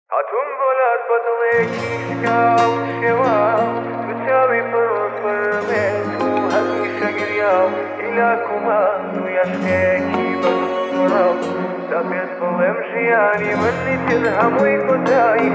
هاتون بۆلات بە دڵێکی شکاو شێواو تو چاوی پڕمێت و هەمیشە گریاو ئیلاکومان و یاشکێکی بەڕاو تا پێت بڵێم ژیانی منی تر هەمووی کۆتایی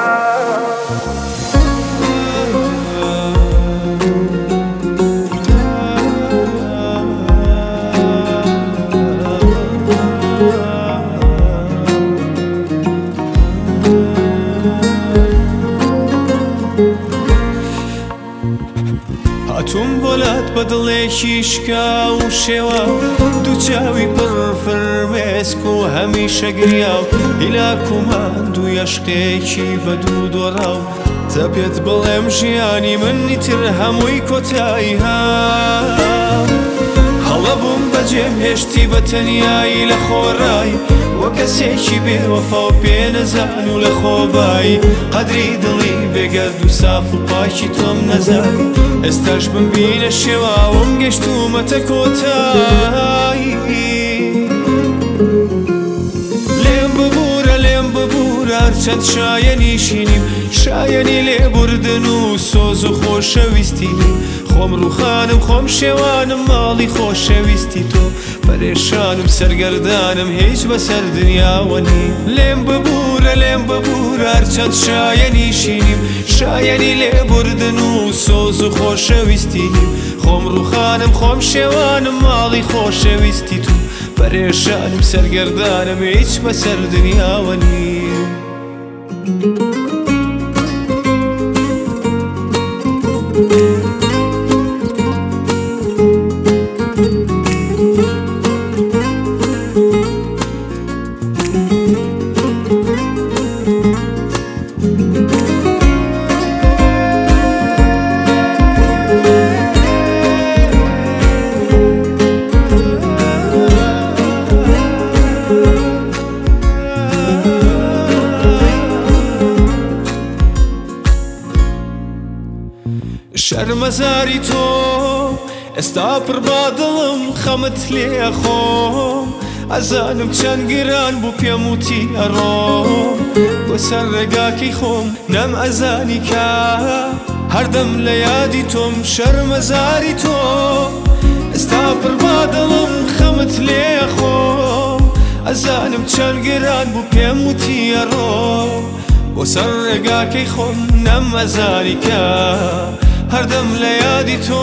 هاتووم بۆلات بە دڵێکی شکاو شێوا دوو چاوی پڕ فرمێسک و هەمیشە گریاو هیلاکومان دوو یاشقێکی بە دوو دۆڕاو تا پێت بڵێم ژیانی منی تر هەمووی کۆتایی هەڵە بووم بەجێم هێشتی بە تەنیایی لە خۆڕایی وە کەسێکی بێوەفا و پێنەزان و لە خۆبایی قەدری دڵی بێگەرد و ساف و پاکی تۆم نەزانی ئێستاش بمبینە شێواوم گەشتومەتە کۆتایی لێم ببوورە هەرچەند شایەنی شینیم شایەنی لێبوردن و سۆز و خۆشەویستینیم خۆم ڕووخانم خۆم شێوانم ماڵی خۆشەویستی تۆ پەرێشانم سەرگەردانم هیچ بەسەر دنیاوە نیم لێم ببوورە هەرچەند شایەنی شینیم شایەنی لێبوردن و سۆز و خۆشەویستینیم خۆم ڕووخانم خۆم شێوانم ماڵی خۆشەویستی تۆ پەرێشانم سەرگەردانم هیچ بەسەر دنیاوە نیم شەرمەزاری تۆ ئێستا پڕ با دڵم خەمت لێ خۆم ئەزانم چەند گران بوو پێم وتی ئەڕۆم بۆ سەر ڕێگاکەی خۆم نەم ئەزانی کە هەردەم لە یادی تۆم شەرمەزاری تۆ ئێستا پڕ با دڵم خەمت لێ خۆم ئەزانم چەند گران بوو پێم وتی ئەڕۆم بۆ سەر ڕێگاکەی خۆم نەم ئەزانی کە هەردەم لە یادی تۆ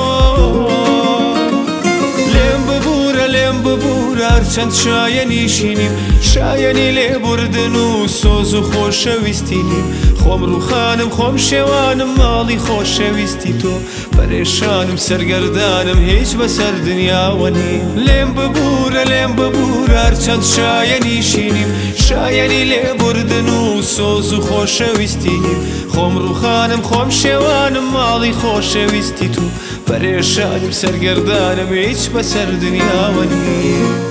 لێم ببوورە هەرچەند شایەنی شینیم شایەنی لێبوردن و سۆز و خۆشەویستینیم خۆم ڕووخانم خۆم شێوانم ماڵی خۆشەویستی تۆ پەرێشانم سەرگەردانم هیچ بەسەر دنیاوە نیم لێم ببوورە هەرچەند شایەنی شینیم شایەنی لێبوردن و سۆز و خۆشەویستینیم خۆم ڕووخانم خۆم شێوانم ماڵی خۆشەویستی تۆ پەرێشانم سەرگەردانم هیچ بەسەر دنیاوە نیم